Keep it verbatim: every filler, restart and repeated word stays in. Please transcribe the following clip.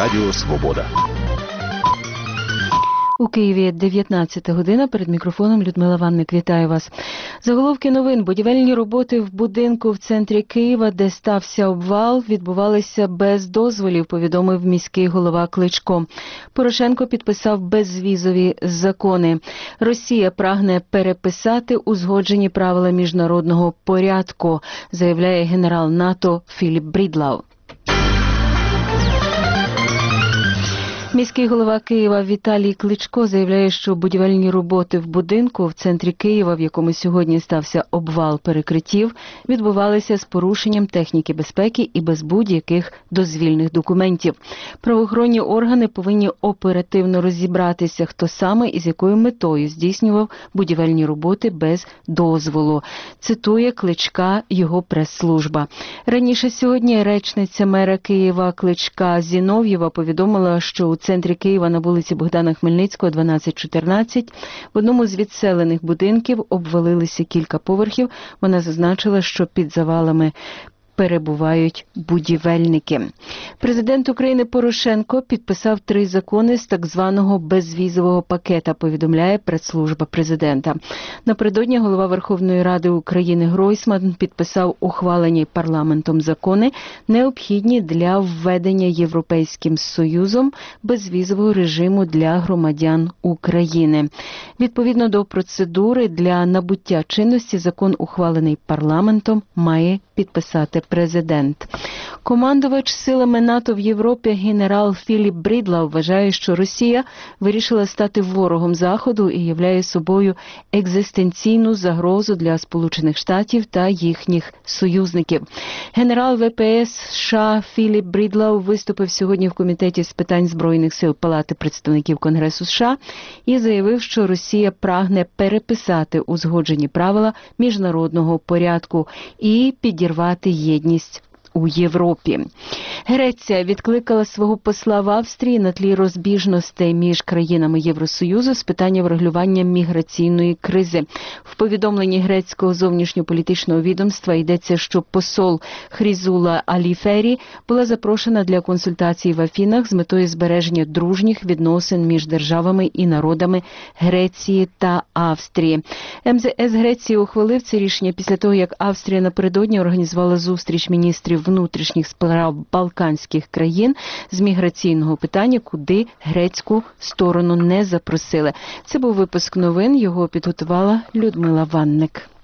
Радіо Свобода. У Києві дев'ятнадцята година, перед мікрофоном Людмила Ванник. Вітаю вас. Заголовки новин. Будівельні роботи в будинку в центрі Києва, де стався обвал, відбувалися без дозволів, повідомив міський голова Кличко. Порошенко підписав безвізові закони. Росія прагне переписати узгоджені правила міжнародного порядку, заявляє генерал НАТО Філіп Брідлау. Міський голова Києва Віталій Кличко заявляє, що будівельні роботи в будинку в центрі Києва, в якому сьогодні стався обвал перекриттів, відбувалися з порушенням техніки безпеки і без будь-яких дозвільних документів. Правоохоронні органи повинні оперативно розібратися, хто саме і з якою метою здійснював будівельні роботи без дозволу. Цитує Кличка його прес-служба. Раніше сьогодні речниця мера Києва Кличка Зінов'єва повідомила, що у В центрі Києва на вулиці Богдана Хмельницького, дванадцять чотирнадцять, в одному з відселених будинків обвалилися кілька поверхів. Вона зазначила, що під завалами перебувають будівельники. Президент України Порошенко підписав три закони з так званого безвізового пакета, повідомляє прес-служба президента. Напередодні голова Верховної Ради України Гройсман підписав ухвалені парламентом закони, необхідні для введення Європейським Союзом безвізового режиму для громадян України. Відповідно до процедури для набуття чинності закон, ухвалений парламентом, має підписати президент. Командувач силами НАТО в Європі генерал Філіп Брідлау вважає, що Росія вирішила стати ворогом Заходу і являє собою екзистенційну загрозу для Сполучених Штатів та їхніх союзників. Генерал ВПС США Філіп Брідлау виступив сьогодні в Комітеті з питань Збройних сил Палати представників Конгресу США і заявив, що Росія прагне переписати узгоджені правила міжнародного порядку і підірвати єдність у Європі. Греція відкликала свого посла в Австрії на тлі розбіжностей між країнами Євросоюзу з питання врегулювання міграційної кризи. В повідомленні грецького зовнішньополітичного відомства йдеться, що посол Хрізула Аліфері була запрошена для консультацій в Афінах з метою збереження дружніх відносин між державами і народами Греції та Австрії. ем зе ес Греції ухвалив це рішення після того, як Австрія напередодні організувала зустріч міністрів внутрішніх справ балканських країн з міграційного питання, куди грецьку сторону не запросили. Це був випуск новин, його підготувала Людмила Ванник.